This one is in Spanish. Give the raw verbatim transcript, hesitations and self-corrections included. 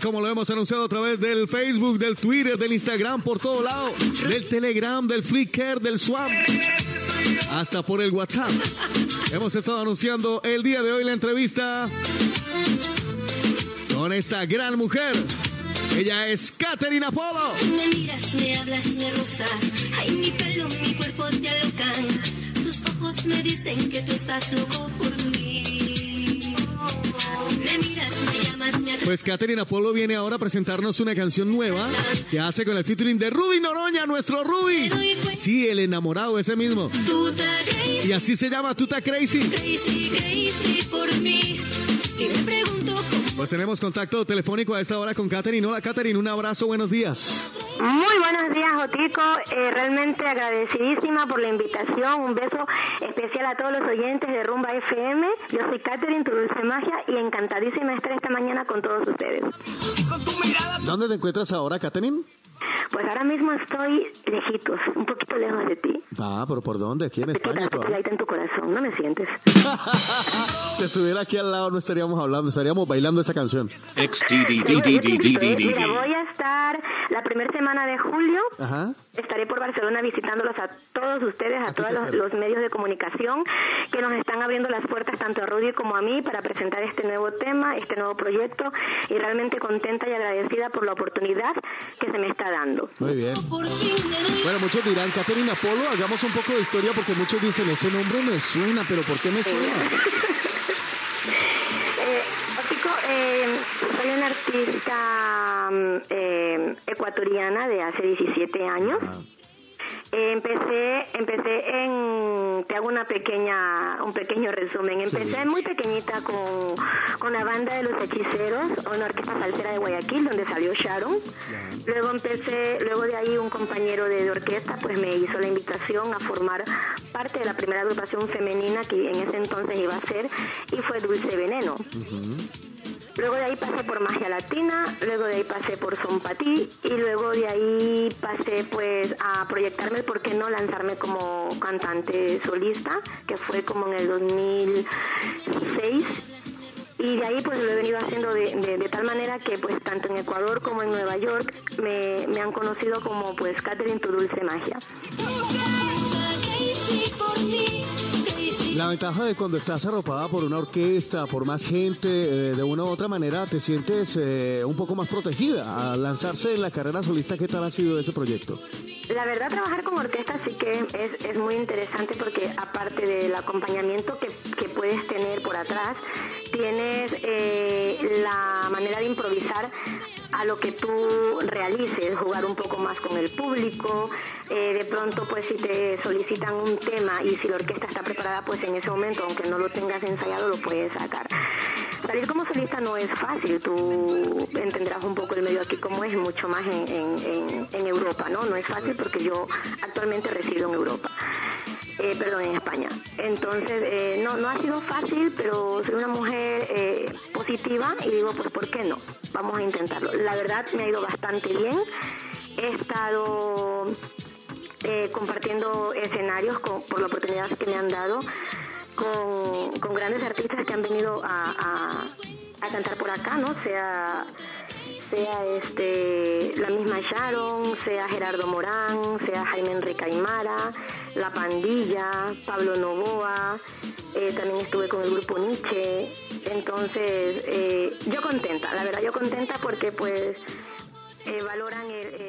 como lo hemos anunciado a través del Facebook, del Twitter, del Instagram, por todo lado, del Telegram, del Flickr, del Swap, hasta por el WhatsApp. Hemos estado anunciando el día de hoy la entrevista con esta gran mujer. Ella es Katherine Apollo. Me miras, me hablas, me rozas. Ay, mi pelo, mi cuerpo te alocan. Tus ojos me dicen que tú estás loco por mí. Me miras, me llamas, me Pues Katherine Apollo viene ahora a presentarnos una canción nueva que hace con el featuring de Rudy Noroña, nuestro Rudy. Sí, el enamorado, ese mismo. Y así se llama, Tú Ta Crazy. Crazy, crazy por mí. Y me pregunto cómo. Pues tenemos contacto telefónico a esta hora con Katherine. Hola Katherine, un abrazo, buenos días. Muy buenos días, Jotico. Eh, realmente agradecidísima por la invitación. Un beso especial a todos los oyentes de Rumba F M. Yo soy Katherine, tu dulce magia, y encantadísima de estar esta mañana con todos ustedes. ¿Dónde te encuentras ahora, Katherine? Pues ahora mismo estoy lejitos, un poquito lejos de ti. Ah, pero ¿por dónde? Aquí en España. Quédate pegadita en tu corazón, ¿no me sientes? Si estuviera aquí al lado no estaríamos hablando, estaríamos bailando esta canción. Mira, voy a estar la primera semana de julio. Ajá. Estaré por Barcelona visitándolos a todos ustedes, a todos los, los medios de comunicación que nos están abriendo las puertas tanto a Rudy como a mí para presentar este nuevo tema, este nuevo proyecto, y realmente contenta y agradecida por la oportunidad que se me está dando. Muy bien. Bueno, muchos dirán, Katherine Apollo, hagamos un poco de historia porque muchos dicen, ese nombre me suena, pero ¿por qué me suena? eh, Chico, eh, soy una artista eh, ecuatoriana de hace diecisiete años. Ah. Eh, empecé, empecé en, te hago una pequeña, un pequeño resumen. Empecé sí. muy pequeñita con, con la banda de Los Hechiceros, una orquesta salsera de Guayaquil, donde salió Sharon. Yeah. Luego empecé, luego de ahí un compañero de, de orquesta, pues me hizo la invitación a formar parte de la primera agrupación femenina que en ese entonces iba a ser, y fue Dulce Veneno. Uh-huh. Luego de ahí pasé por Magia Latina, luego de ahí pasé por Son Patí, y luego de ahí pasé pues a proyectarme, ¿por qué no lanzarme como cantante solista? Que fue como en el dos mil seis. Y de ahí pues lo he venido haciendo de, de, de tal manera que pues tanto en Ecuador como en Nueva York me, me han conocido como pues Katherine, tu dulce magia. La ventaja de cuando estás arropada por una orquesta, por más gente, eh, de una u otra manera te sientes eh, un poco más protegida al lanzarse en la carrera solista. ¿Qué tal ha sido ese proyecto? La verdad, trabajar con orquesta sí que es, es muy interesante porque aparte del acompañamiento que, que puedes tener por atrás, tienes eh, la manera de improvisar a lo que tú realices, jugar un poco más con el público, eh, de pronto pues si te solicitan un tema y si la orquesta está preparada, pues en ese momento, aunque no lo tengas ensayado, lo puedes sacar. Salir como solista no es fácil, tú entenderás un poco el medio aquí como es, mucho más en, en, en, en Europa, ¿no? No es fácil porque yo actualmente resido en Europa. Eh, perdón, en España. Entonces, eh, no, no ha sido fácil, pero soy una mujer eh, positiva y digo, pues, ¿por qué no? Vamos a intentarlo. La verdad, me ha ido bastante bien. He estado eh, compartiendo escenarios con, por la oportunidad que me han dado con, con grandes artistas que han venido a, a, a cantar por acá, ¿no? Sea... sea este la misma Sharon, sea Gerardo Morán, sea Jaime Enrique Aymara, La Pandilla, Pablo Novoa, eh, también estuve con el grupo Nietzsche. Entonces, eh, yo contenta, la verdad yo contenta porque pues eh, valoran el,